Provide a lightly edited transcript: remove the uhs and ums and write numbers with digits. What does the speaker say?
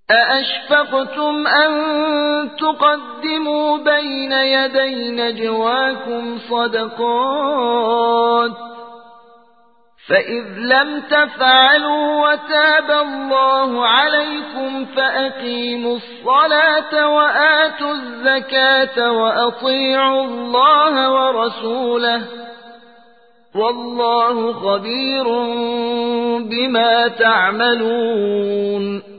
أأشفقتم أن تقدموا بين يدي نجواكم صدقات فإذ لم تفعلوا وتاب الله عليكم فأقيموا الصلاة وآتوا الزكاة وأطيعوا الله ورسوله والله خبير بما تعملون